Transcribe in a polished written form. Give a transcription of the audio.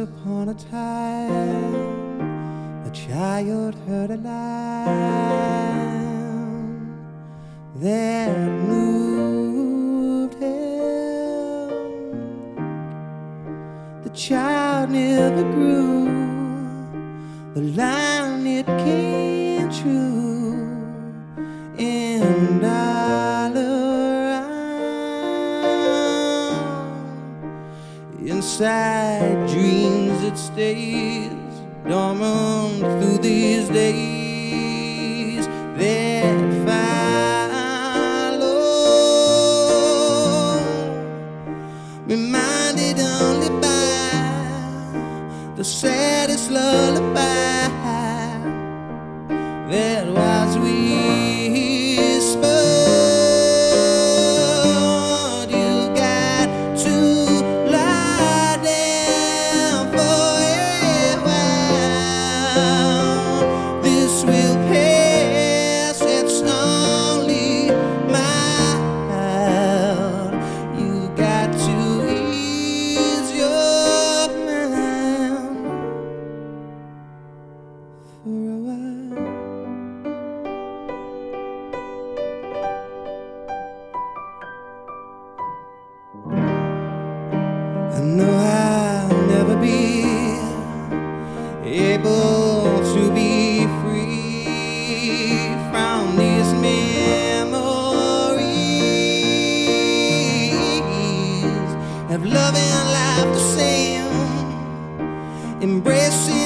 upon a time, a child heard a lamb that moved him. The child never grew, the line it came true, and all around, inside dreams it stays dormant through these days that follow, reminded only by the saddest lullaby that was whispered. You got to lie down for a while. This will pass, it's only mild. You got to ease your mind for a while. I know I'll never be able to be free from these memories of love and life the same, embracing